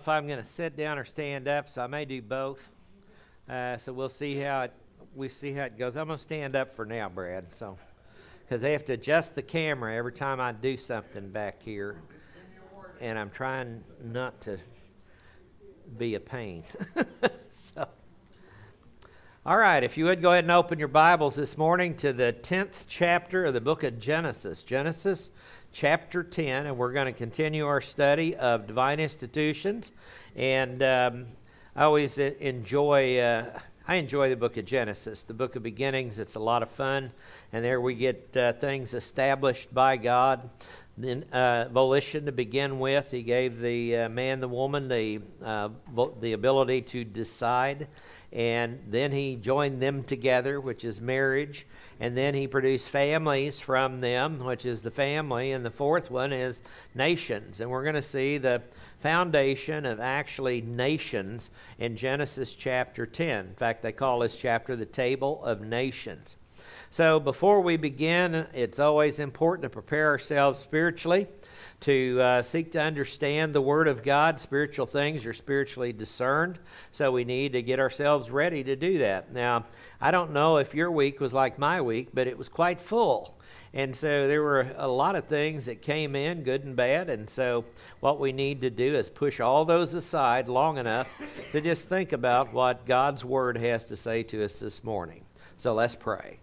I'm going to sit down or stand up, so I may do both. So we'll see how it goes. I'm going to stand up for now, Brad. So, because they have to adjust the camera every time I do something back here, and I'm trying not to be a pain. So, all right, if you would go ahead and open your Bibles this morning to the 10th chapter of the book of Genesis. Genesis chapter 10, and we're going to continue our study of divine institutions. And I always enjoy the book of Genesis, the book of beginnings. It's a lot of fun, and there we get things established by God. Then volition to begin with. He gave the man, the woman, the ability to decide. And then he joined them together, which is marriage. And then he produced families from them, which is the family. And the fourth one is nations. And we're going to see the foundation of actually nations in Genesis chapter 10. In fact, they call this chapter the Table of Nations. So before we begin, it's always important to prepare ourselves spiritually, to seek to understand the Word of God. Spiritual things are spiritually discerned, so we need to get ourselves ready to do that. Now, I don't know if your week was like my week, but it was quite full. And so there were a lot of things that came in, good and bad, and so what we need to do is push all those aside long enough to just think about what God's Word has to say to us this morning. So let's pray.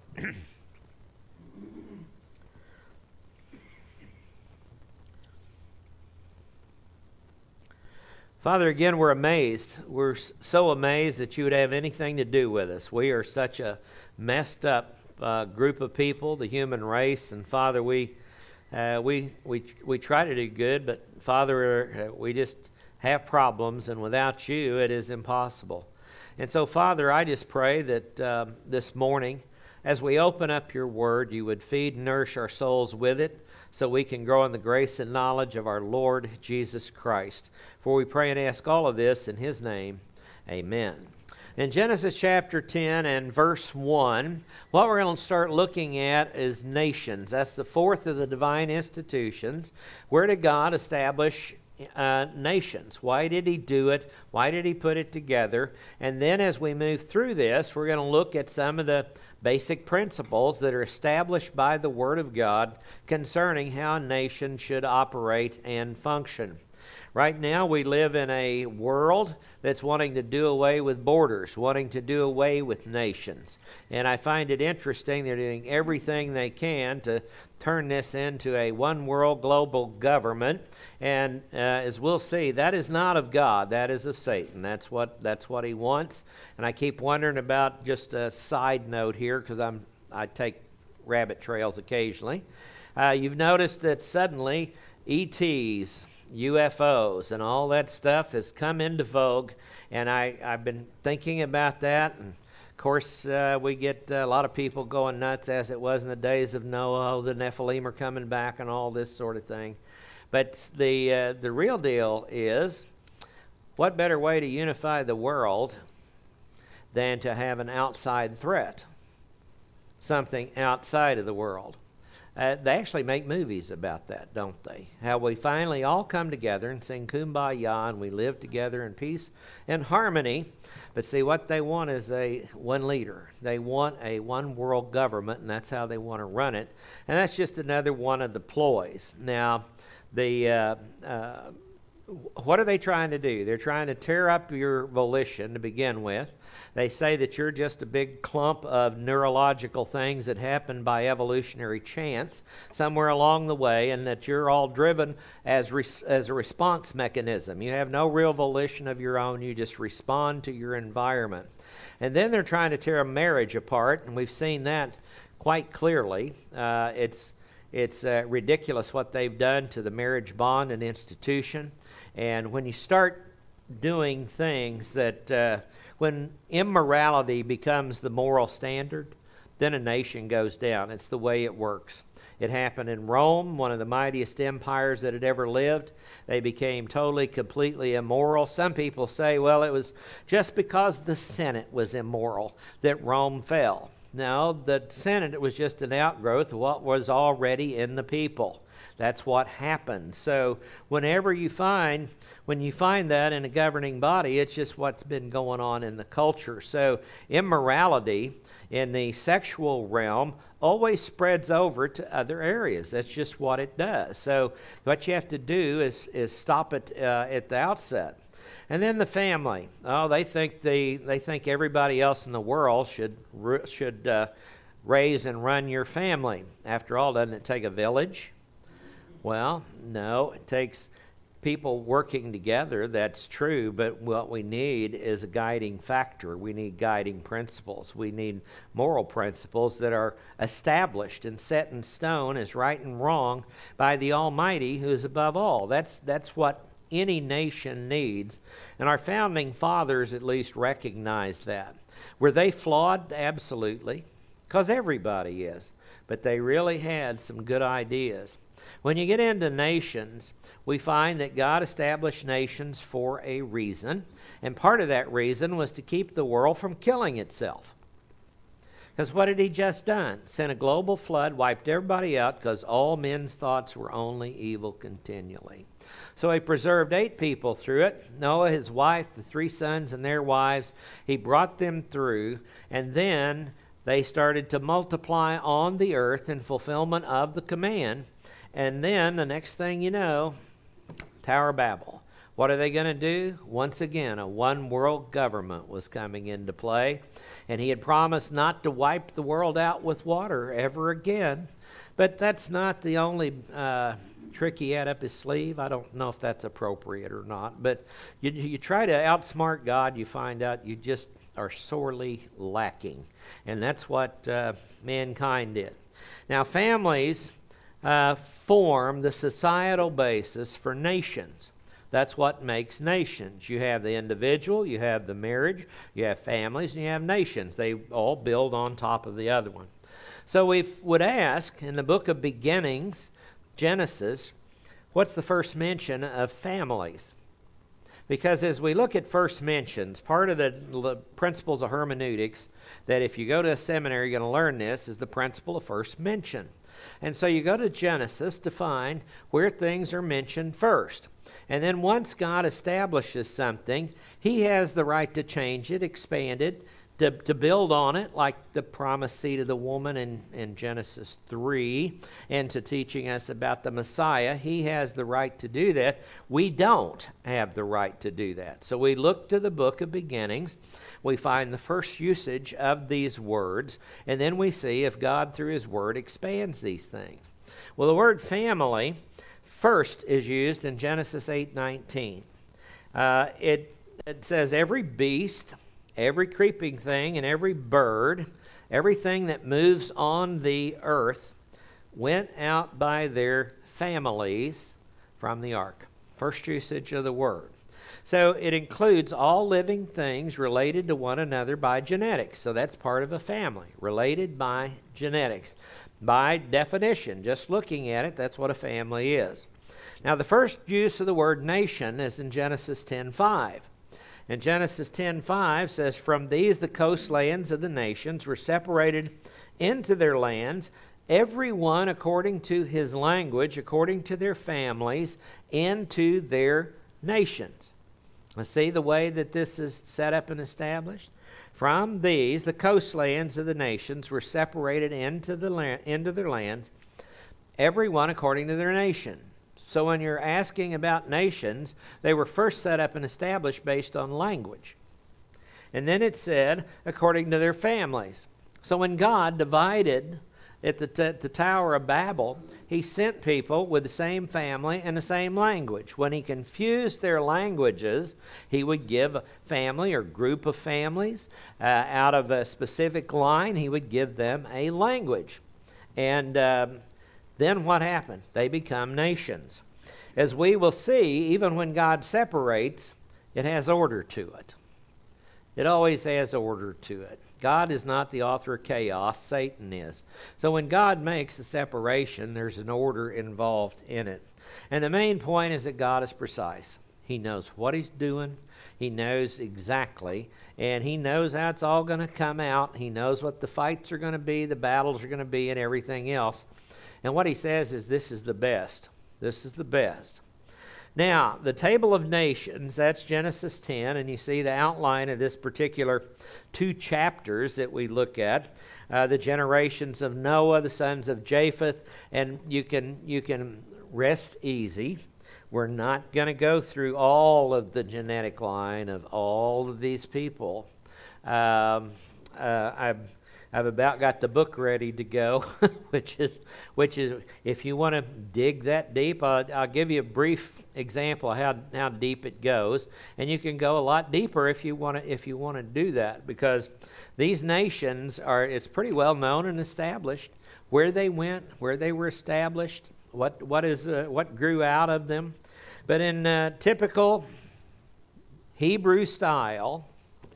Father, again, we're amazed. We're so amazed that you would have anything to do with us. We are such a messed up group of people, the human race, and Father, we try to do good, but Father, we just have problems, and without you, it is impossible. And so, Father, I just pray that this morning, as we open up your word, you would feed and nourish our souls with it so we can grow in the grace and knowledge of our Lord Jesus Christ. For we pray and ask all of this in his name. Amen. In Genesis chapter 10 and verse 1, what we're going to start looking at is nations. That's the fourth of the divine institutions. Where did God establish nations? Why did he do it? Why did he put it together? And then as we move through this, we're going to look at some of the basic principles that are established by the Word of God concerning how a nation should operate and function. Right now we live in a world that's wanting to do away with borders, wanting to do away with nations. And I find it interesting they're doing everything they can to turn this into a one world global government. And as we'll see, that is not of God, that is of Satan. That's what he wants. And I keep wondering about, just a side note here, because I take rabbit trails occasionally. You've noticed that suddenly ETs, UFOs, and all that stuff has come into vogue, and I've been thinking about that. And of course, we get a lot of people going nuts, as it was in the days of Noah. The Nephilim are coming back and all this sort of thing. But the real deal is, what better way to unify the world than to have an outside threat, something outside of the world? They actually make movies about that, don't they? How we finally all come together and sing Kumbaya, and we live together in peace and harmony. But see, what they want is one leader. They want a one world government, and that's how they want to run it. And that's just another one of the ploys. Now, what are they trying to do? They're trying to tear up your volition to begin with. They say that you're just a big clump of neurological things that happen by evolutionary chance somewhere along the way, and that you're all driven as a response mechanism. You have no real volition of your own. You just respond to your environment. And then they're trying to tear a marriage apart, and we've seen that quite clearly. It's ridiculous what they've done to the marriage bond and institution. And when you start doing things that, when immorality becomes the moral standard, then a nation goes down. It's the way it works. It happened in Rome, one of the mightiest empires that had ever lived. They became totally, completely immoral. Some people say, well, it was just because the Senate was immoral that Rome fell. No, the Senate was just an outgrowth of what was already in the people. That's what happens. So when you find that in a governing body, it's just what's been going on in the culture. So immorality in the sexual realm always spreads over to other areas. That's just what it does. So what you have to do is stop it at the outset. And then the family. Oh, they think everybody else in the world should raise and run your family. After all, doesn't it take a village? Well, no, it takes people working together. That's true, but what we need is a guiding factor. We need guiding principles. We need moral principles that are established and set in stone as right and wrong by the Almighty, who is above all. That's what any nation needs, and our founding fathers at least recognized that. Were they flawed? Absolutely, because everybody is, but they really had some good ideas. When you get into nations, we find that God established nations for a reason, and part of that reason was to keep the world from killing itself. Because what had he just done? Sent a global flood, wiped everybody out because all men's thoughts were only evil continually. So he preserved 8 people through it. Noah, his wife, the 3 sons and their wives. He brought them through, and then they started to multiply on the earth in fulfillment of the command. And then the next thing you know, Tower of Babel. What are they going to do? Once again, a one world government was coming into play. And he had promised not to wipe the world out with water ever again. But that's not the only trick he had up his sleeve. I don't know if that's appropriate or not. But you try to outsmart God, you find out you just are sorely lacking. And that's what mankind did. Now, families form the societal basis for nations. That's what makes nations. You have the individual, you have the marriage, you have families, and you have nations. They all build on top of the other one. So we would ask, in the book of beginnings, Genesis, what's the first mention of families? Because as we look at first mentions, part of the principles of hermeneutics, that if you go to a seminary, you're going to learn this, is the principle of first mention. And so you go to Genesis to find where things are mentioned first. And then once God establishes something, he has the right to change it, expand it, to build on it, like the promised seed of the woman in Genesis 3, and to teaching us about the Messiah. He has the right to do that. We don't have the right to do that. So we look to the book of beginnings. We find the first usage of these words, and then we see if God, through his word, expands these things. Well, the word family first is used in Genesis 8:19. It says, every beast, every creeping thing, and every bird, everything that moves on the earth, went out by their families from the ark. First usage of the word. So it includes all living things related to one another by genetics. So that's part of a family, related by genetics. By definition, just looking at it, that's what a family is. Now, the first use of the word nation is in Genesis 10:5. And Genesis 10:5 says, from these the coastlands of the nations were separated into their lands, every one according to his language, according to their families, into their nations. Now, see the way that this is set up and established? From these, the coastlands of the nations were separated into their lands, every one according to their nation. So when you're asking about nations, they were first set up and established based on language. And then it said, according to their families. So when God divided at the Tower of Babel, he sent people with the same family and the same language. When he confused their languages, he would give a family or group of families out of a specific line. He would give them a language. And then what happened? They become nations. As we will see, even when God separates, it has order to it. It always has order to it. God is not the author of chaos, Satan is. So when God makes a separation, there's an order involved in it. And the main point is that God is precise. He knows what he's doing. He knows exactly. And he knows how it's all going to come out. He knows what the fights are going to be, the battles are going to be, and everything else. And what he says is this is the best. This is the best. Now, the table of nations, that's Genesis 10, and you see the outline of this particular 2 chapters that we look at. The generations of Noah, the sons of Japheth, and you can rest easy. We're not going to go through all of the genetic line of all of these people. I've about got the book ready to go, which is if you want to dig that deep, I'll give you a brief example of how deep it goes, and you can go a lot deeper if you want to do that, because these nations it's pretty well known and established where they went, where they were established, what grew out of them. But in typical Hebrew style,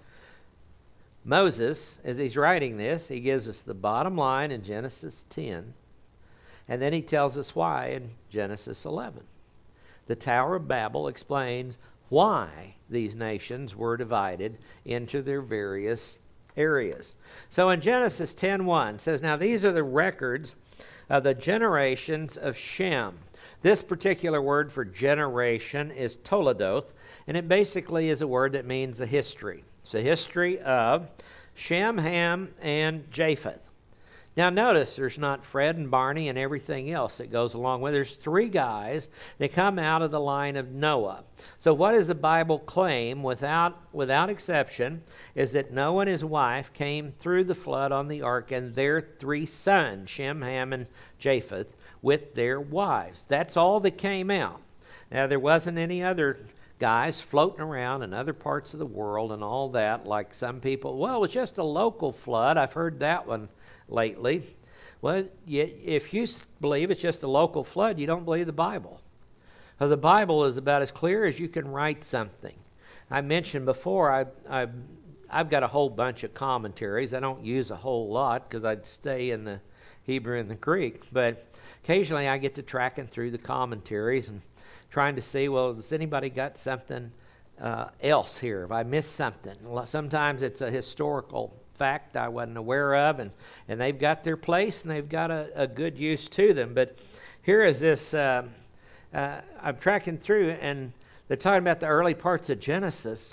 Moses, as he's writing this, he gives us the bottom line in Genesis 10, and then he tells us why in Genesis 11. The Tower of Babel explains why these nations were divided into their various areas. So in Genesis 10:1 it says, "Now these are the records of the generations of Shem." This particular word for generation is toledoth, and it basically is a word that means a history. It's a history of Shem, Ham, and Japheth. Now notice there's not Fred and Barney and everything else that goes along with it. There's 3 guys that come out of the line of Noah. So what does the Bible claim without exception is that Noah and his wife came through the flood on the ark, and their 3 sons, Shem, Ham, and Japheth, with their wives. That's all that came out. Now there wasn't any other guys floating around in other parts of the world and all that, like some people, well, it was just a local flood. I've heard that one lately. Well, if you believe it's just a local flood, you don't believe the Bible. The Bible is about as clear as you can write something. I mentioned before, I've got a whole bunch of commentaries. I don't use a whole lot because I'd stay in the Hebrew and the Greek, but occasionally I get to tracking through the commentaries and trying to see, well, has anybody got something else here? Have I missed something? Sometimes it's a historical fact I wasn't aware of, and they've got their place, and they've got a good use to them. But here is this, I'm tracking through, and they're talking about the early parts of Genesis.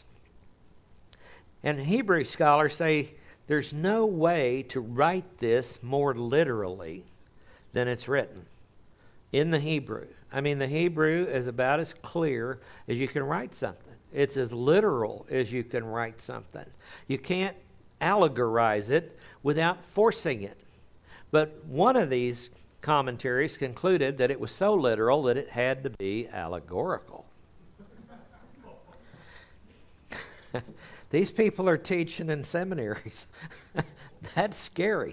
And Hebrew scholars say there's no way to write this more literally than it's written in the Hebrew. I mean, the Hebrew is about as clear as you can write something. It's as literal as you can write something. You can't allegorize it without forcing it. But one of these commentaries concluded that it was so literal that it had to be allegorical. These people are teaching in seminaries. That's scary.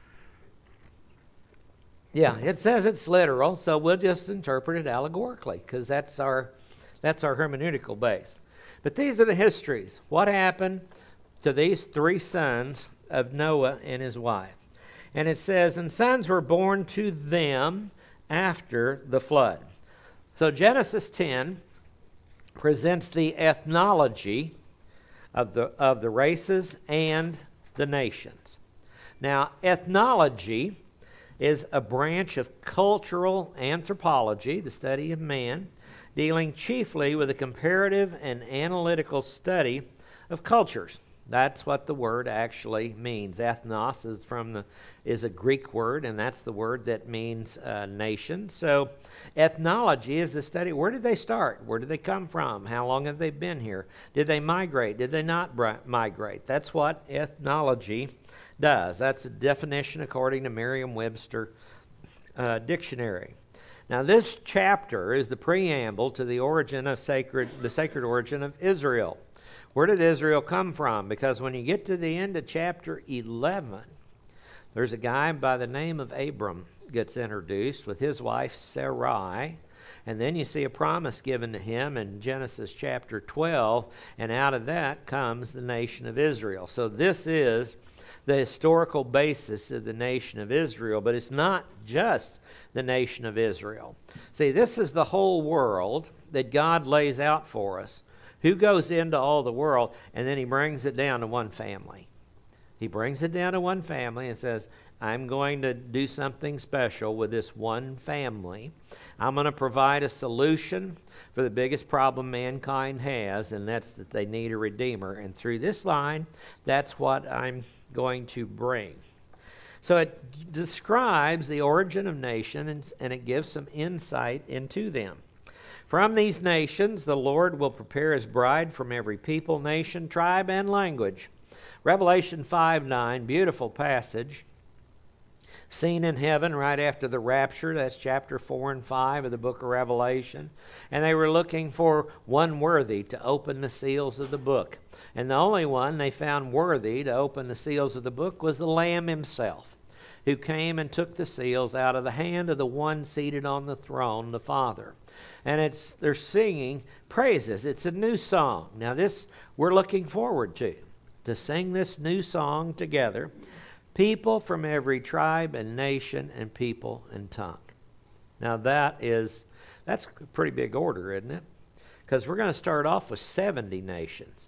Yeah, it says it's literal, so we'll just interpret it allegorically because that's our hermeneutical base. But these are the histories. What happened to these 3 sons of Noah and his wife? And it says, and sons were born to them after the flood. So Genesis 10 presents the ethnology of the races and the nations. Now, ethnology is a branch of cultural anthropology, the study of man, dealing chiefly with a comparative and analytical study of cultures. That's what the word actually means. Ethnos is a Greek word, and that's the word that means nation. So ethnology is the study. Where did they start? Where did they come from? How long have they been here? Did they migrate? Did they not migrate? That's what ethnology does. That's a definition according to Merriam-Webster dictionary. Now, this chapter is the preamble to the sacred origin of Israel. Where did Israel come from? Because when you get to the end of chapter 11, there's a guy by the name of Abram gets introduced with his wife Sarai, and then you see a promise given to him in Genesis chapter 12, and out of that comes the nation of Israel. So this is the historical basis of the nation of Israel, but it's not just the nation of Israel. See, this is the whole world that God lays out for us. Who goes into all the world, and then he brings it down to one family. He brings it down to one family and says, I'm going to do something special with this one family. I'm going to provide a solution for the biggest problem mankind has, and that's that they need a Redeemer. And through this line, that's what I'm going to bring. So it describes the origin of nations, and it gives some insight into them. From these nations, the Lord will prepare his bride from every people, nation, tribe, and language. Revelation 5:9, beautiful passage, seen in heaven right after the rapture. That's chapter 4 and 5 of the book of Revelation. And they were looking for one worthy to open the seals of the book. And the only one they found worthy to open the seals of the book was the Lamb himself, who came and took the seals out of the hand of the one seated on the throne, the Father. And they're singing praises. It's a new song. Now this we're looking forward to sing this new song together. People from every tribe and nation and people and tongue. Now that's a pretty big order, isn't it? Because we're going to start off with 70 nations.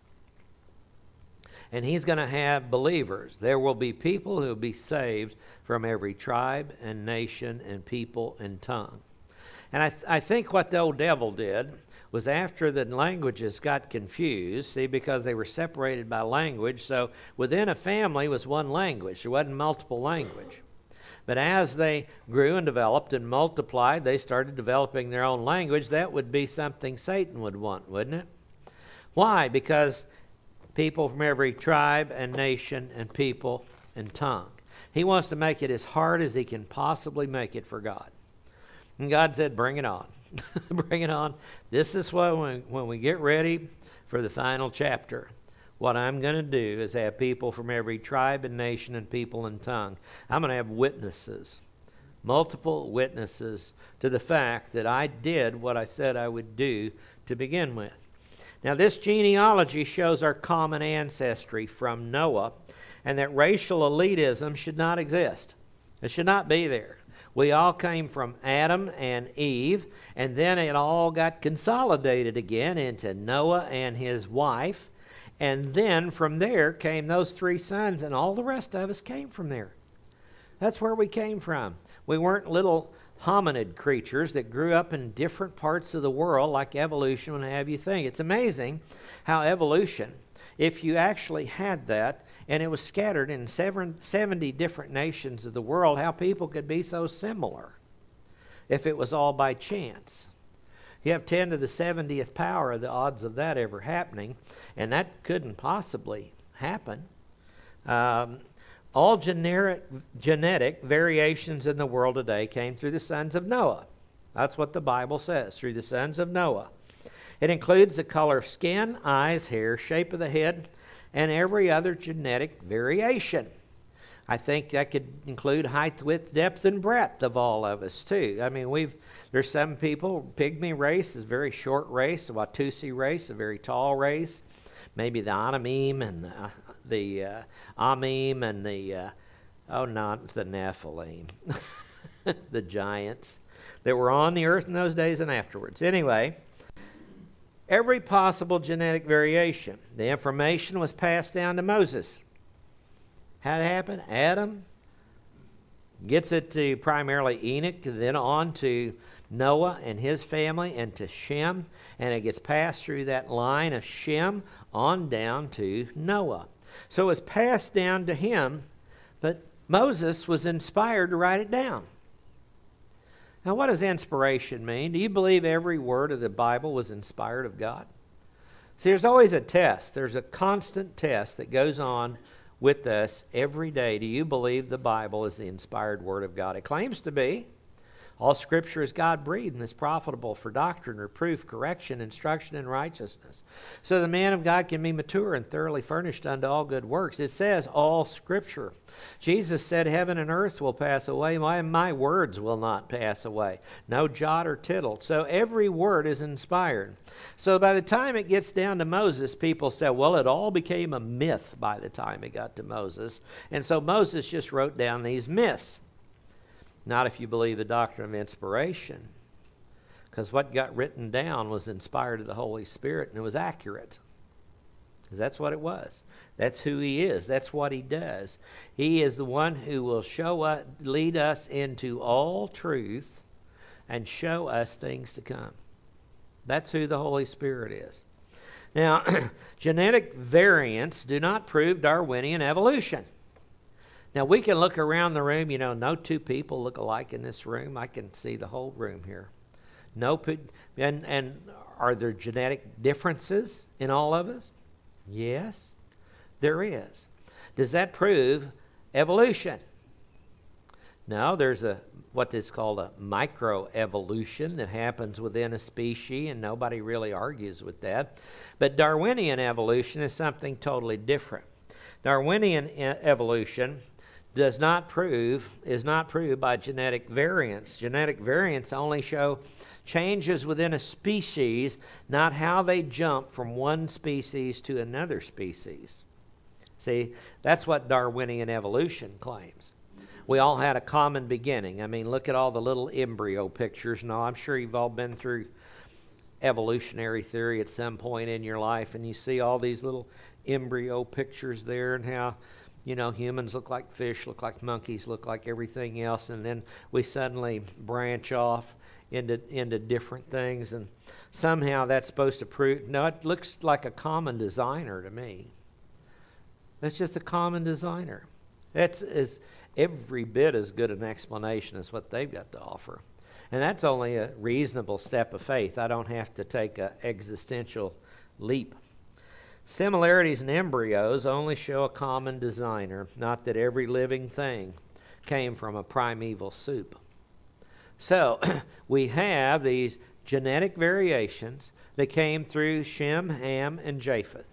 And he's going to have believers. There will be people who will be saved from every tribe and nation and people and tongue. And I think what the old devil did was after the languages got confused, see, because they were separated by language, so within a family was one language. There wasn't multiple language. But as they grew and developed and multiplied, they started developing their own language. That would be something Satan would want, wouldn't it? Why? Because people from every tribe and nation and people and tongue. He wants to make it as hard as he can possibly make it for God. And God said, bring it on. Bring it on. This is what when we get ready for the final chapter, what I'm going to do is have people from every tribe and nation and people and tongue. I'm going to have witnesses, multiple witnesses to the fact that I did what I said I would do to begin with. Now this genealogy shows our common ancestry from Noah, and that racial elitism should not exist. It should not be there. We all came from Adam and Eve, and then it all got consolidated again into Noah and his wife. And then from there came those three sons, and all the rest of us came from there. That's where we came from. We weren't little hominid creatures that grew up in different parts of the world like evolution would have you think. It's amazing how evolution, if you actually had that, and it was scattered in 70 different nations of the world, how people could be so similar if it was all by chance. You have 10 to the 70th power of the odds of that ever happening, and that couldn't possibly happen. All genetic variations in the world today came through the sons of Noah. That's what the Bible says, through the sons of Noah. It includes the color of skin, eyes, hair, shape of the head, and every other genetic variation. I think that could include height, width, depth, and breadth of all of us too. I mean, there's some people, Pygmy race is a very short race, the Watusi race, a very tall race. Maybe the Anamim and the Amim and not the Nephilim, the giants that were on the earth in those days and afterwards. Anyway, every possible genetic variation. The information was passed down to Moses. How'd it happen? Adam gets it to primarily Enoch, then on to Noah and his family and to Shem, and it gets passed through that line of Shem on down to Noah. So it was passed down to him, but Moses was inspired to write it down. Now, what does inspiration mean? Do you believe every word of the Bible was inspired of God? See, there's always a test. There's a constant test that goes on with us every day. Do you believe the Bible is the inspired Word of God? It claims to be. All Scripture is God-breathed and is profitable for doctrine, reproof, correction, instruction, and righteousness. So the man of God can be mature and thoroughly furnished unto all good works. It says all Scripture. Jesus said, heaven and earth will pass away, my words will not pass away. No jot or tittle. So every word is inspired. So by the time it gets down to Moses, people say, well, it all became a myth by the time it got to Moses. And so Moses just wrote down these myths. Not if you believe the doctrine of inspiration. Because what got written down was inspired of the Holy Spirit and it was accurate. Because that's what it was. That's who he is. That's what he does. He is the one who will lead us into all truth and show us things to come. That's who the Holy Spirit is. Now, genetic variants do not prove Darwinian evolution. Now, we can look around the room, no two people look alike in this room. I can see the whole room here. And are there genetic differences in all of us? Yes, there is. Does that prove evolution? No, there's what is called a microevolution that happens within a species, and nobody really argues with that. But Darwinian evolution is something totally different. Darwinian evolution is not proved by genetic variants. Genetic variants only show changes within a species, not how they jump from one species to another species. See, that's what Darwinian evolution claims. We all had a common beginning. I mean, look at all the little embryo pictures. Now, I'm sure you've all been through evolutionary theory at some point in your life, and you see all these little embryo pictures there, and how, humans look like fish, look like monkeys, look like everything else, and then we suddenly branch off into different things, and somehow that's supposed to prove, no, it looks like a common designer to me. That's just a common designer. That's every bit as good an explanation as what they've got to offer. And that's only a reasonable step of faith. I don't have to take an existential leap. Similarities in embryos only show a common designer, not that every living thing came from a primeval soup. So, we have these genetic variations that came through Shem, Ham, and Japheth.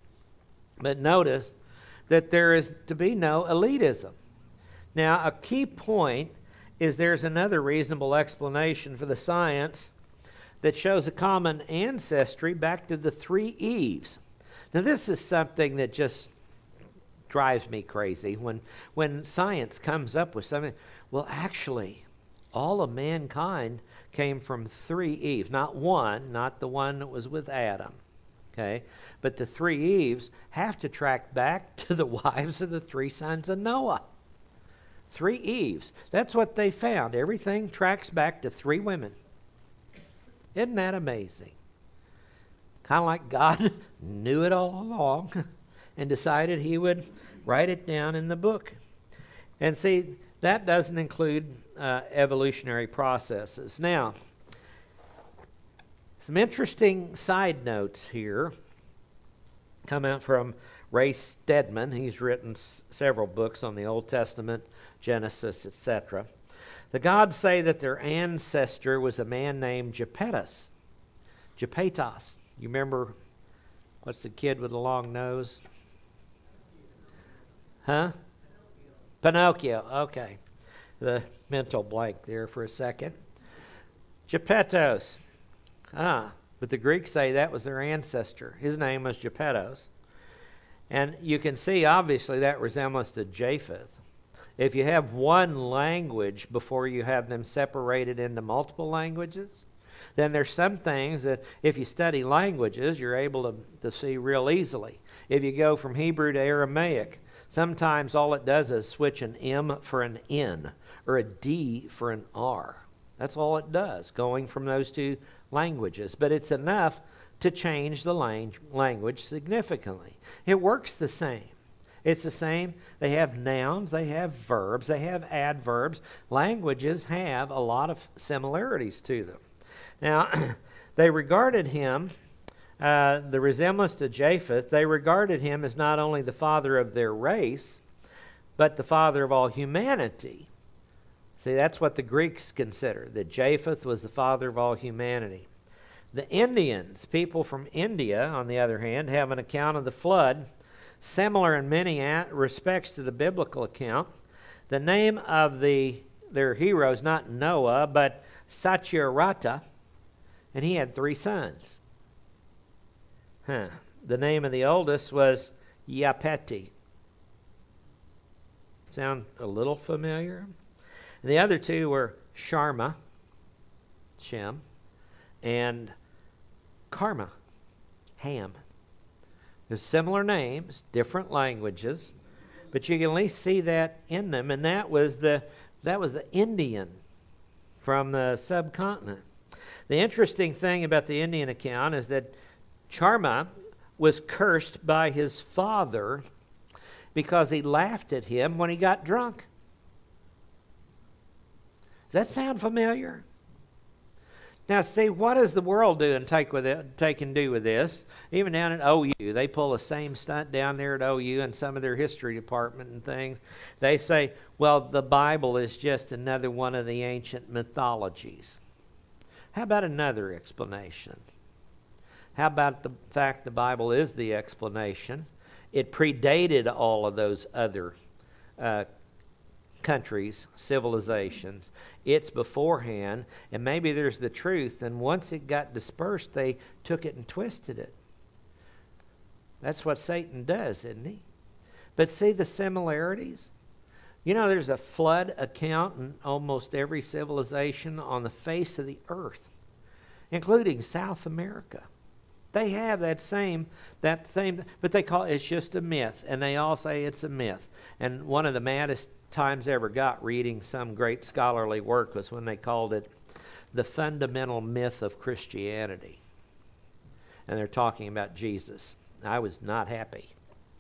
But notice that there is to be no elitism. Now, a key point is there's another reasonable explanation for the science that shows a common ancestry back to the three Eves. Now, this is something that just drives me crazy when science comes up with something. Well, actually, all of mankind came from three Eves, not one, not the one that was with Adam. Okay? But the three Eves have to track back to the wives of the three sons of Noah. Three Eves. That's what they found. Everything tracks back to three women. Isn't that amazing? Kind of like God knew it all along and decided he would write it down in the book. And see, that doesn't include evolutionary processes. Now, some interesting side notes here come out from Ray Stedman. He's written several books on the Old Testament, Genesis, etc. The gods say that their ancestor was a man named Japetus. Japetos. You remember, what's the kid with the long nose? Huh? Pinocchio. Okay. The mental blank there for a second. Japetos. But the Greeks say that was their ancestor. His name was Japetos. And you can see, obviously, that resemblance to Japheth. If you have one language before you have them separated into multiple languages, then there's some things that if you study languages, you're able to see real easily. If you go from Hebrew to Aramaic, sometimes all it does is switch an M for an N or a D for an R. That's all it does, going from those two languages. But it's enough to change the language significantly. It works the same. It's the same. They have nouns, they have verbs, they have adverbs. Languages have a lot of similarities to them. Now, they regarded him, the resemblance to Japheth, they regarded him as not only the father of their race, but the father of all humanity. See, that's what the Greeks consider, that Japheth was the father of all humanity. The Indians, people from India, on the other hand, have an account of the flood similar in many respects to the biblical account. The name of their hero is not Noah, but Satyarata, and he had 3 sons. The name of the oldest was Yapeti. Sound a little familiar? And the other 2 were Sharma, Shem, and Karma, Ham. There's similar names, different languages, but you can at least see that in them. And that was the Indian from the subcontinent. The interesting thing about the Indian account is that Charma was cursed by his father because he laughed at him when he got drunk. Does that sound familiar? Now, see, what does the world do and take and do with this? Even down at OU, they pull the same stunt down there at OU and some of their history department and things. They say, well, the Bible is just another one of the ancient mythologies. How about another explanation? How about the fact the Bible is the explanation? It predated all of those other countries, civilizations. It's beforehand, and maybe there's the truth, and once it got dispersed, they took it and twisted it. That's what Satan does, isn't he? But see the similarities? You know, there's a flood account in almost every civilization on the face of the earth, including South America. They have that same, but they call it's just a myth, and they all say it's a myth. And one of the maddest times I ever got reading some great scholarly work was when they called it the fundamental myth of Christianity. And they're talking about Jesus. I was not happy.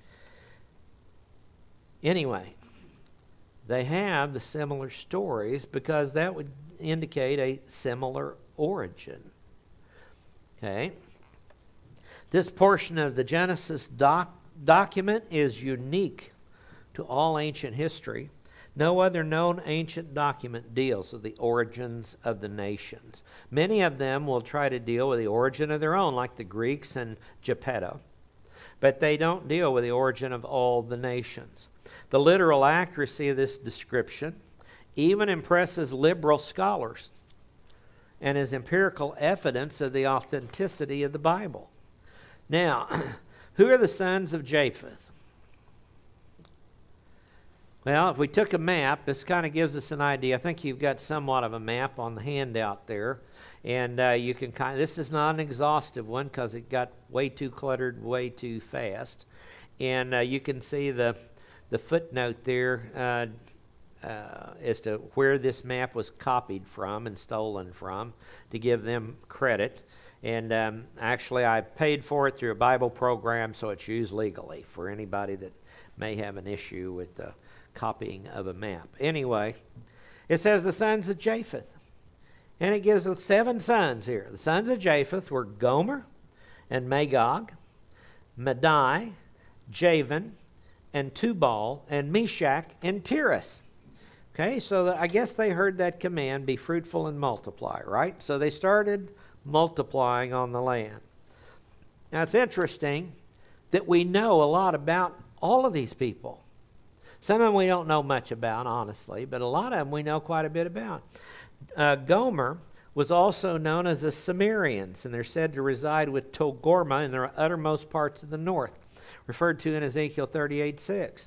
Anyway, they have the similar stories because that would indicate a similar origin. Okay? This portion of the Genesis document is unique to all ancient history. No other known ancient document deals with the origins of the nations. Many of them will try to deal with the origin of their own, like the Greeks and Geppetto. But they don't deal with the origin of all the nations. The literal accuracy of this description even impresses liberal scholars and is empirical evidence of the authenticity of the Bible. Now, who are the sons of Japheth? Well, if we took a map, this kind of gives us an idea. I think you've got somewhat of a map on the handout there. And you can this is not an exhaustive one because it got way too cluttered way too fast. And you can see the footnote there as to where this map was copied from and stolen from to give them credit. And actually, I paid for it through a Bible program, so it's used legally for anybody that may have an issue with the copying of a map. Anyway, it says the sons of Japheth. And it gives us 7 sons here. The sons of Japheth were Gomer and Magog, Madai, Javan, and Tubal, and Meshach, and Tiras. Okay, so I guess they heard that command, be fruitful and multiply, right? So they started multiplying on the land. Now it's interesting that we know a lot about all of these people. Some of them we don't know much about, honestly, but a lot of them we know quite a bit about. Gomer was also known as the Cimmerians, and they're said to reside with Togarmah in the uttermost parts of the north, referred to in Ezekiel 38:6.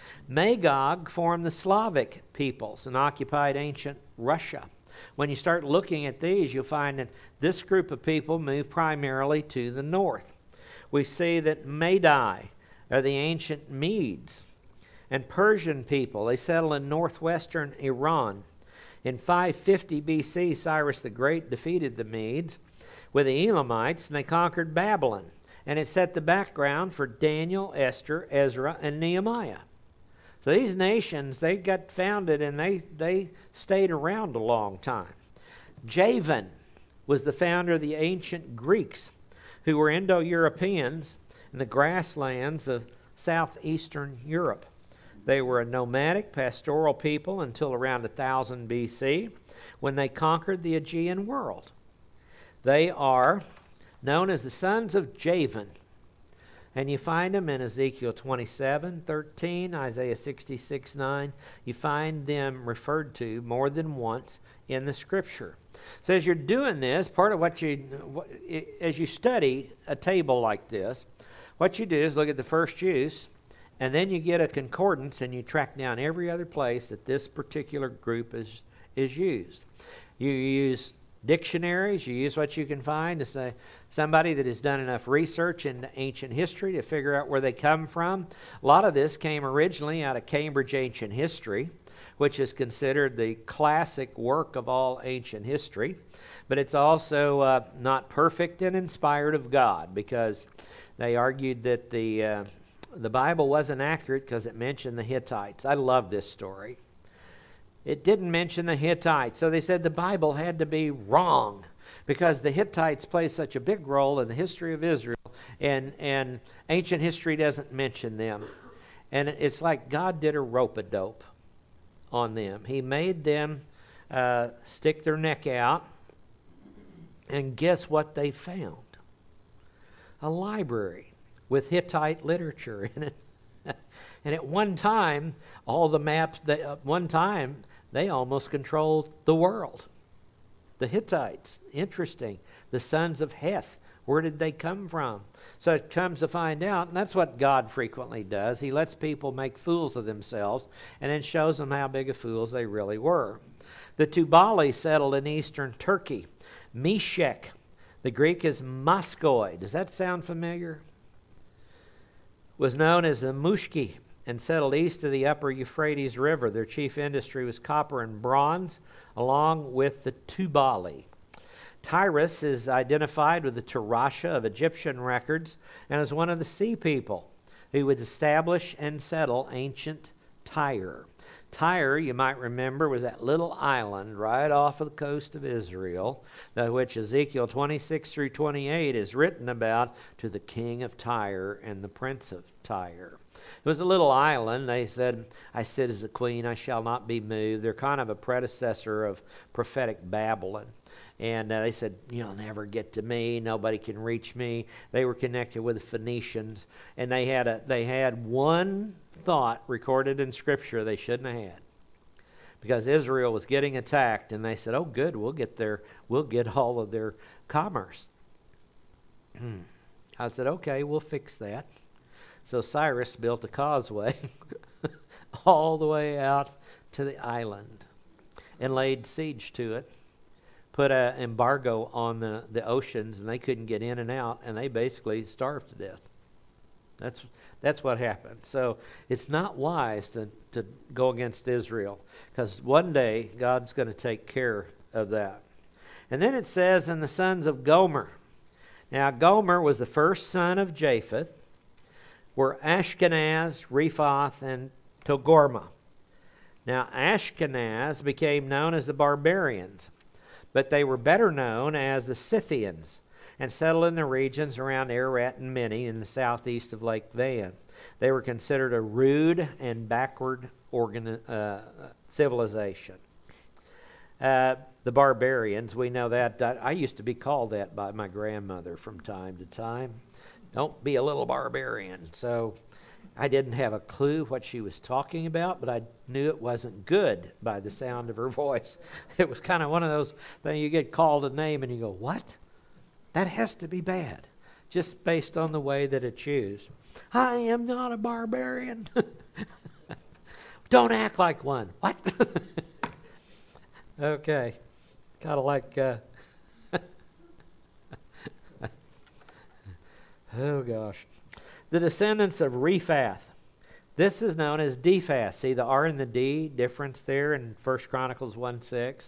Magog formed the Slavic peoples and occupied ancient Russia. When you start looking at these, you'll find that this group of people moved primarily to the north. We see that Madai are the ancient Medes and Persian people. They settled in northwestern Iran. In 550 BC, Cyrus the Great defeated the Medes with the Elamites, and they conquered Babylon. And it set the background for Daniel, Esther, Ezra, and Nehemiah. So these nations, they got founded and they stayed around a long time. Javan was the founder of the ancient Greeks, who were Indo-Europeans in the grasslands of southeastern Europe. They were a nomadic, pastoral people until around 1000 BC, when they conquered the Aegean world. They are known as the sons of Javan. And you find them in Ezekiel 27:13, Isaiah 66:9. You find them referred to more than once in the Scripture. So as you're doing this, part of as you study a table like this, what you do is look at the first use, and then you get a concordance and you track down every other place that this particular group is used. You use dictionaries. You use what you can find to say somebody that has done enough research into ancient history to figure out where they come from. A lot of this came originally out of Cambridge Ancient History, which is considered the classic work of all ancient history. But it's also not perfect and inspired of God, because they argued that the Bible wasn't accurate because it mentioned the Hittites. I love this story. It didn't mention the Hittites. So they said the Bible had to be wrong because the Hittites play such a big role in the history of Israel, and ancient history doesn't mention them. And it's like God did a rope-a-dope on them. He made them stick their neck out, and guess what they found? A library with Hittite literature in it. And at one time, all the maps, they almost controlled the world. The Hittites, interesting. The sons of Heth, where did they come from? So it comes to find out, and that's what God frequently does. He lets people make fools of themselves and then shows them how big of fools they really were. The Tubali settled in eastern Turkey. Meshech, the Greek is Moskoi. Does that sound familiar? Was known as the Mushki and settled east of the upper Euphrates River. Their chief industry was copper and bronze, along with the Tubali. Tyrus is identified with the Tarasha of Egyptian records and is one of the sea people who would establish and settle ancient Tyre. Tyre, you might remember, was that little island right off of the coast of Israel, which Ezekiel 26 through 28 is written about, to the king of Tyre and the prince of Tyre. It was a little island. They said, I sit as a queen, I shall not be moved. They're kind of a predecessor of prophetic Babylon. And they said, you'll never get to me. Nobody can reach me. They were connected with the Phoenicians. And they had one thought recorded in Scripture they shouldn't have had. Because Israel was getting attacked. And they said, oh, good, we'll get all of their commerce. I said, okay, we'll fix that. So Cyrus built a causeway all the way out to the island and laid siege to it. Put an embargo on the oceans, and they couldn't get in and out, and they basically starved to death. That's what happened. So it's not wise to go against Israel, because one day God's going to take care of that. And then it says, and the sons of Gomer. Now Gomer was the first son of Japheth, were Ashkenaz, Rephath, and Togarmah. Now Ashkenaz became known as the barbarians, but they were better known as the Scythians and settled in the regions around Ararat and Minni in the southeast of Lake Van. They were considered a rude and backward civilization. The barbarians, we know that. I used to be called that by my grandmother from time to time. Don't be a little barbarian. So I didn't have a clue what she was talking about, but I knew it wasn't good by the sound of her voice. It was kind of one of those things you get called a name and you go, what? That has to be bad, just based on the way that it's used. I am not a barbarian. Don't act like one. What? Okay. Kind of like... oh, gosh. The descendants of Rephath. This is known as Dephath. See the R and the D difference there in 1 Chronicles 1:6.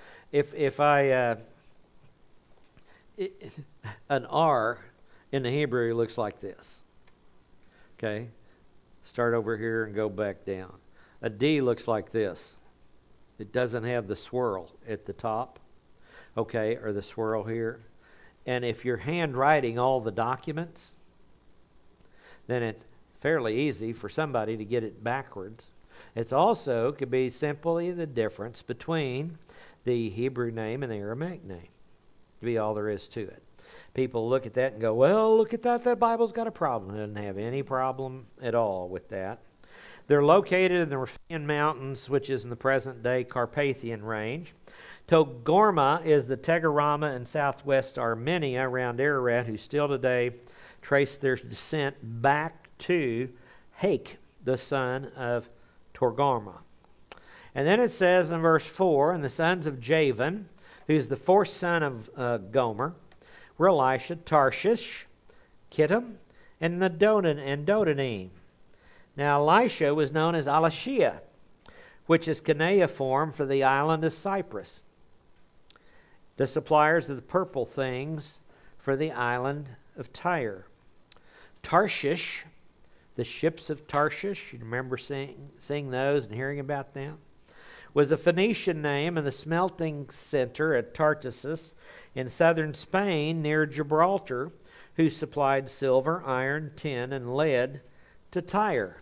An R in the Hebrew looks like this. Okay? Start over here and go back down. A D looks like this. It doesn't have the swirl at the top. Okay, or the swirl here. And if you're handwriting all the documents, then it's fairly easy for somebody to get it backwards. It's also could be simply the difference between the Hebrew name and the Aramaic name. To be all there is to it. People look at that and go, well, look at that. That Bible's got a problem. It doesn't have any problem at all with that. They're located in the Riphaean Mountains, which is in the present-day Carpathian range. Togarmah is the Togarmah in southwest Armenia around Ararat, who still today trace their descent back to Hake, the son of Togarmah. And then it says in verse 4, and the sons of Javan, who's the fourth son of Gomer, were Elisha, Tarshish, Kittim, and Dodanim. Now Elisha was known as Elishah, which is cuneiform for the island of Cyprus, the suppliers of the purple things for the island of Tyre. Tarshish, the ships of Tarshish, you remember seeing those and hearing about them, was a Phoenician name and the smelting center at Tartessus in southern Spain near Gibraltar, who supplied silver, iron, tin, and lead to Tyre.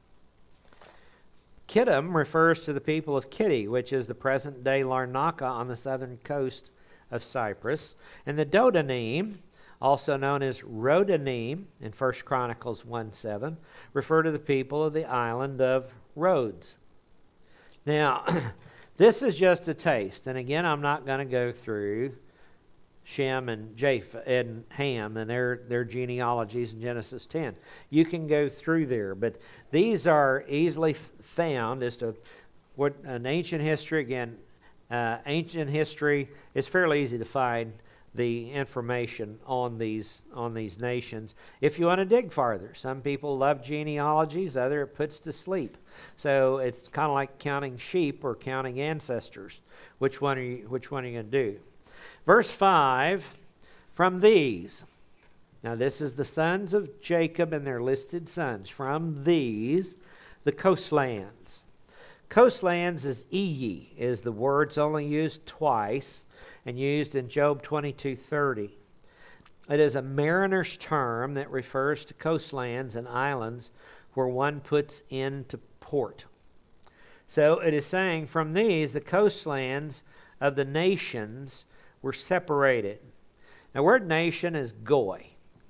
Kittim refers to the people of Kitti, which is the present-day Larnaca on the southern coast of Cyprus. And the Dodanim, also known as Rodanim in 1 Chronicles 1:7, refer to the people of the island of Rhodes. Now, this is just a taste. And again, I'm not going to go through Shem and Japheth and Ham and their genealogies in Genesis 10. You can go through there, but these are easily found as to what an ancient history. Again, ancient history is fairly easy to find the information on these nations. If you want to dig farther, some people love genealogies, other it puts to sleep. So it's kind of like counting sheep or counting ancestors. Which one are you going to do? Verse 5, from these. Now this is the sons of Jacob and their listed sons. From these, the coastlands. Coastlands is the word. It's only used twice and used in Job 22:30. It is a mariner's term that refers to coastlands and islands where one puts into port. So it is saying from these, the coastlands of the nations were separated. Now, the word nation is goy,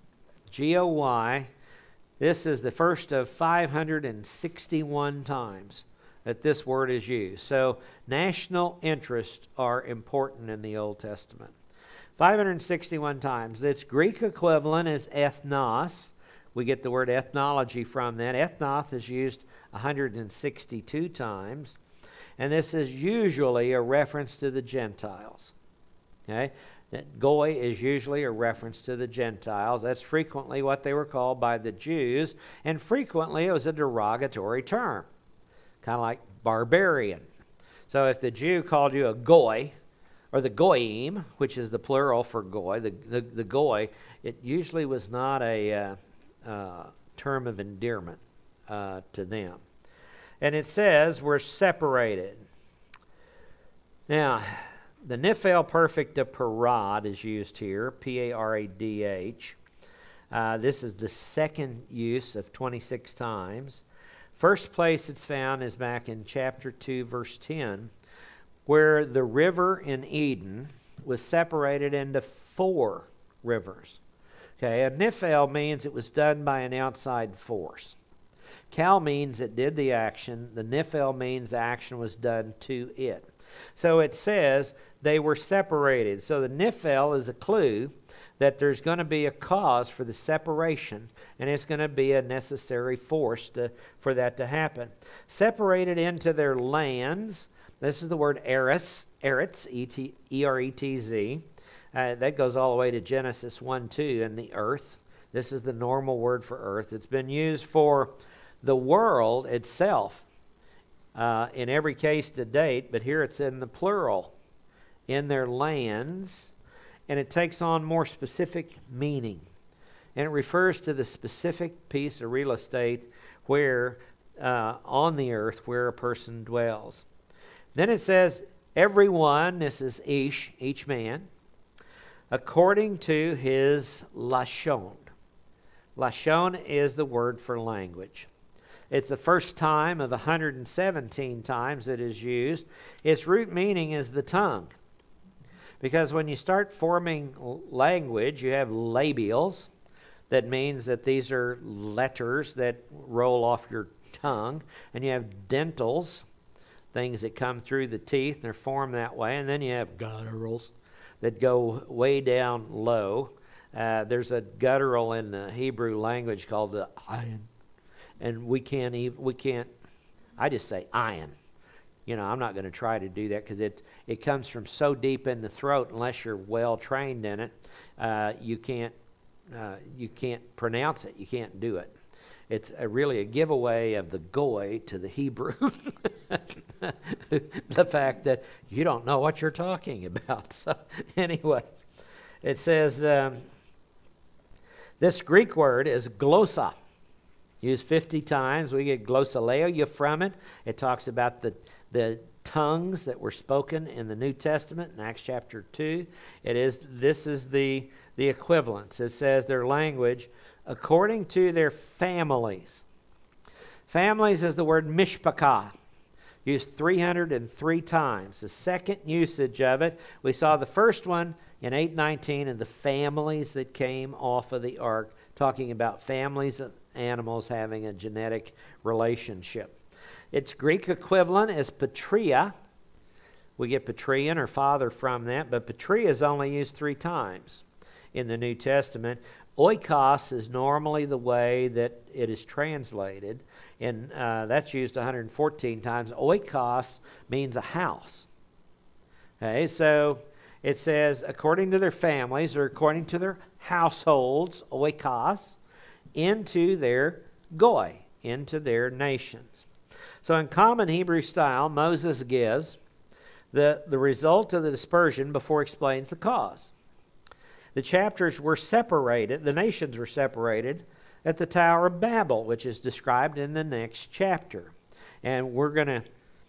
G-O-Y. This is the first of 561 times that this word is used. So national interests are important in the Old Testament. 561 times. Its Greek equivalent is ethnos. We get the word ethnology from that. Ethnos is used 162 times. And this is usually a reference to the Gentiles. Okay? That goy is usually a reference to the Gentiles. That's frequently what they were called by the Jews. And frequently it was a derogatory term. Kind of like barbarian. So if the Jew called you a goy, or the goyim, which is the plural for goy, the goy, it usually was not a term of endearment to them. And it says we're separated. Now, the Nephil perfect of parad is used here, P-A-R-A-D-H. This is the second use of 26 times. First place it's found is back in chapter 2, verse 10, where the river in Eden was separated into 4 rivers. Okay, a Nephil means it was done by an outside force. Cal means it did the action. The Nephil means the action was done to it. So it says they were separated. So the Nephil is a clue that there's going to be a cause for the separation, and it's going to be a necessary force for that to happen. Separated into their lands. This is the word eretz, E-R-E-T-Z. That goes all the way to Genesis 1:2, and the earth. This is the normal word for earth. It's been used for the world itself in every case to date, but here it's in the plural, in their lands, and it takes on more specific meaning. And it refers to the specific piece of real estate where on the earth where a person dwells. Then it says, everyone, this is each man, according to his lashon. Lashon is the word for language. It's the first time of 117 times it is used. Its root meaning is the tongue. Because when you start forming language, you have labials. That means that these are letters that roll off your tongue. And you have dentals, things that come through the teeth, and they're formed that way. And then you have gutturals that go way down low. There's a guttural in the Hebrew language called the ayin. And we can't, I just say ayin. I'm not going to try to do that because it comes from so deep in the throat. Unless you're well trained in it, you can't pronounce it. You can't do it. It's really a giveaway of the goy to the Hebrew. The fact that you don't know what you're talking about. So anyway, it says this Greek word is glossa. Used 50 times. We get glossolalia from it. It talks about the tongues that were spoken in the New Testament in Acts chapter 2. This is the equivalence. It says their language according to their families. Families is the word mishpachah, used 303 times. The second usage of it, we saw the first one in 8:19 and the families that came off of the ark, talking about families of animals having a genetic relationship. Its Greek equivalent is patria. We get patrian or father from that, but patria is only used 3 times in the New Testament. Oikos is normally the way that it is translated, and that's used 114 times. Oikos means a house. Okay, so it says according to their families or according to their households, oikos, into their goy, into their nations. So in common Hebrew style, Moses gives the result of the dispersion before he explains the cause. The chapters were separated, the nations were separated at the Tower of Babel, which is described in the next chapter. And we're not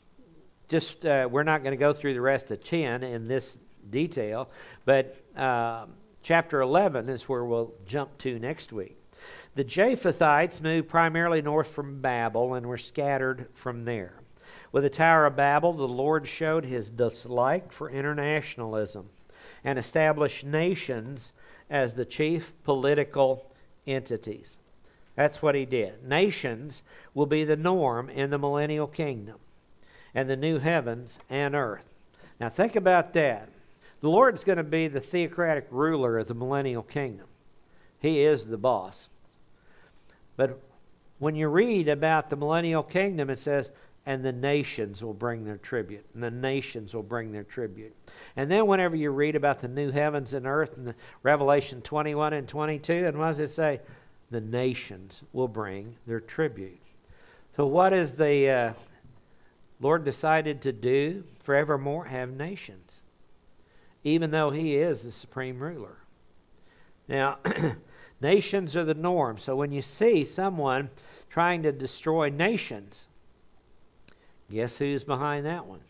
going to go through the rest of 10 in this detail, but chapter 11 is where we'll jump to next week. The Japhethites moved primarily north from Babel and were scattered from there. With the Tower of Babel, the Lord showed his dislike for internationalism and established nations as the chief political entities. That's what he did. Nations will be the norm in the millennial kingdom and the new heavens and earth. Now think about that. The Lord's going to be the theocratic ruler of the millennial kingdom. He is the boss. But when you read about the millennial kingdom, it says, and the nations will bring their tribute. And the nations will bring their tribute. And then whenever you read about the new heavens and earth in Revelation 21 and 22, and what does it say? The nations will bring their tribute. So what is the Lord decided to do forevermore? Have nations. Even though he is the supreme ruler. Now, nations are the norm. So when you see someone trying to destroy nations, guess who's behind that one?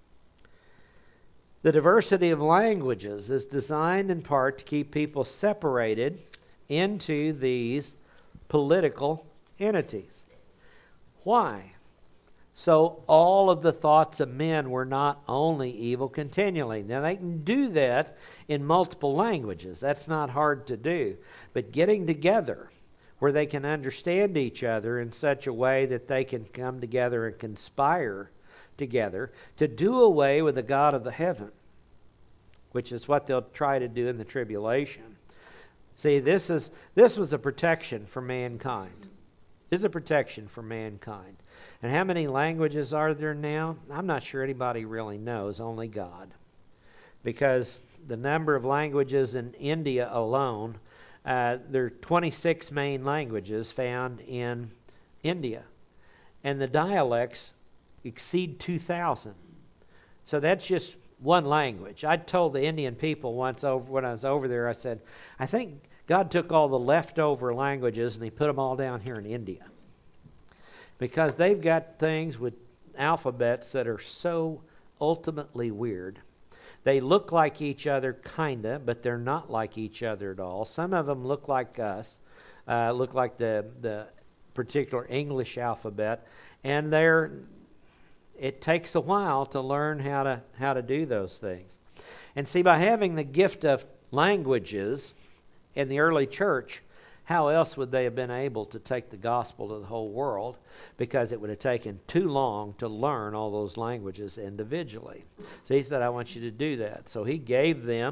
The diversity of languages is designed in part to keep people separated into these political entities. Why? So all of the thoughts of men were not only evil continually. Now they can do that in multiple languages. That's not hard to do. But getting together where they can understand each other in such a way that they can come together and conspire together to do away with the God of the heaven, which is what they'll try to do in the tribulation. See, this was a protection for mankind. This is a protection for mankind. And how many languages are there now? I'm not sure anybody really knows, only God. Because the number of languages in India alone, there are 26 main languages found in India. And the dialects exceed 2,000. So that's just one language. I told the Indian people once when I was over there, I said, I think God took all the leftover languages and he put them all down here in India. Because they've got things with alphabets that are so ultimately weird. They look like each other, kinda, but they're not like each other at all. Some of them look like us, look like the particular English alphabet, and it takes a while to learn how to do those things. And see, by having the gift of languages in the early church, how else would they have been able to take the gospel to the whole world? Because it would have taken too long to learn all those languages individually. So he said, I want you to do that. So he gave them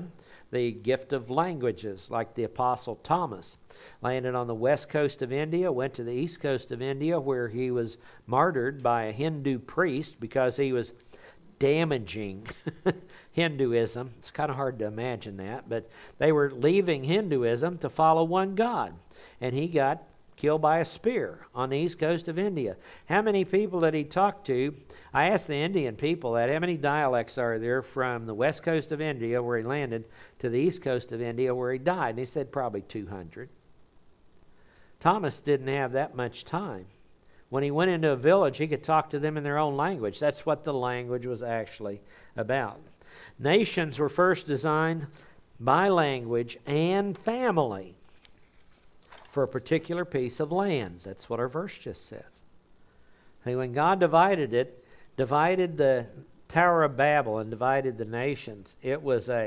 the gift of languages, like the Apostle Thomas. Landed on the west coast of India, went to the east coast of India, where he was martyred by a Hindu priest because he was damaging Hinduism. It's kind of hard to imagine that, but they were leaving Hinduism to follow one God, and he got killed by a spear on the east coast of India. How many people did he talk to? I asked the Indian people that, how many dialects are there from the west coast of India, where he landed, to the east coast of India, where he died? And he said probably 200. Thomas didn't have that much time. When he went into a village, he could talk to them in their own language. That's what the language was actually about. Nations were first designed by language and family for a particular piece of land. That's what our verse just said. See, when God divided the Tower of Babel and divided the nations, it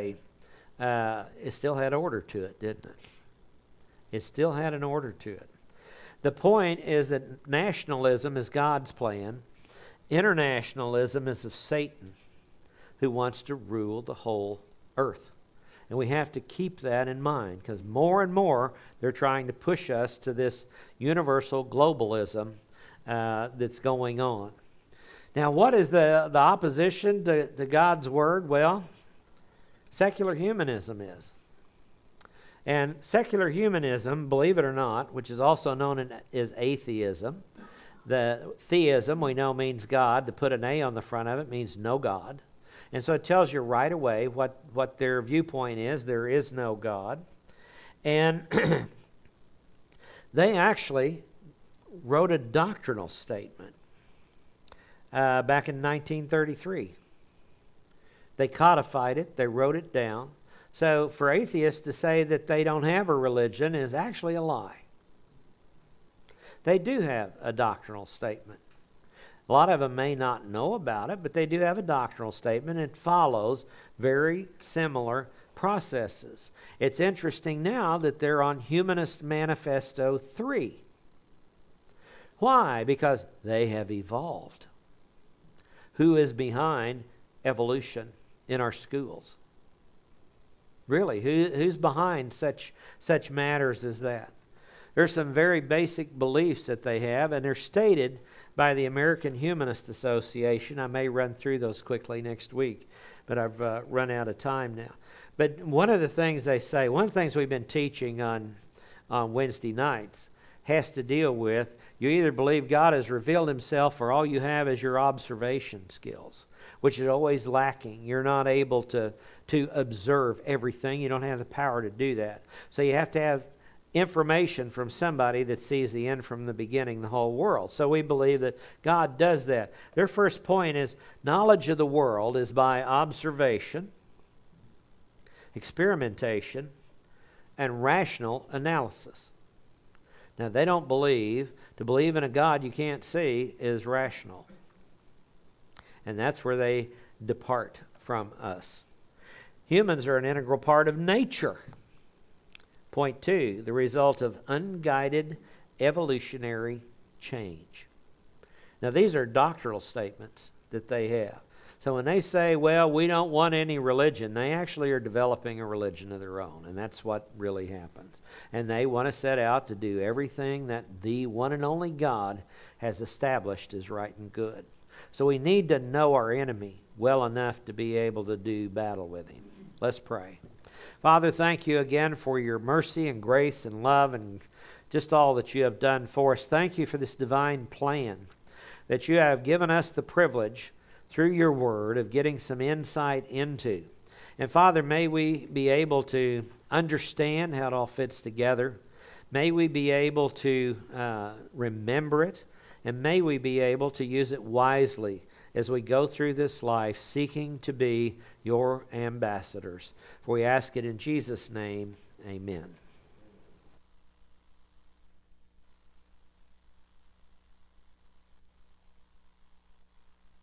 still had order to it, didn't it? It still had an order to it. The point is that nationalism is God's plan. Internationalism is of Satan, who wants to rule the whole earth. And we have to keep that in mind, because more and more they're trying to push us to this universal globalism that's going on. Now, what is the opposition to God's Word? Well, secular humanism is. And secular humanism, believe it or not, which is also known as atheism. The theism we know means God. To put an A on the front of it means no God. And so it tells you right away what their viewpoint is. There is no God. And they actually wrote a doctrinal statement back in 1933. They codified it. They wrote it down. So for atheists to say that they don't have a religion is actually a lie. They do have a doctrinal statement. A lot of them may not know about it, but they do have a doctrinal statement. It follows very similar processes. It's interesting now that they're on Humanist Manifesto 3. Why? Because they have evolved. Who is behind evolution in our schools? Really, who's behind such matters as that? There's some very basic beliefs that they have, and they're stated by the American Humanist Association. I may run through those quickly next week, but I've run out of time now. But one of the things they say, one of the things we've been teaching on Wednesday nights has to deal with, you either believe God has revealed himself or all you have is your observation skills, which is always lacking. You're not able to observe everything. You don't have the power to do that. So you have to have information from somebody that sees the end from the beginning, the whole world. So we believe that God does that. Their first point is knowledge of the world is by observation, experimentation, and rational analysis. Now, they don't believe, to believe in a God you can't see is rational. And that's where they depart from us. Humans are an integral part of nature. Point 2, the result of unguided evolutionary change. Now, these are doctrinal statements that they have. So when they say, well, we don't want any religion, they actually are developing a religion of their own, and that's what really happens. And they want to set out to do everything that the one and only God has established as right and good. So we need to know our enemy well enough to be able to do battle with him. Let's pray. Father, thank you again for your mercy and grace and love and just all that you have done for us. Thank you for this divine plan that you have given us the privilege through your word of getting some insight into. And Father, may we be able to understand how it all fits together. May we be able to remember it. And may we be able to use it wisely as we go through this life seeking to be your ambassadors. For we ask it in Jesus' name, amen.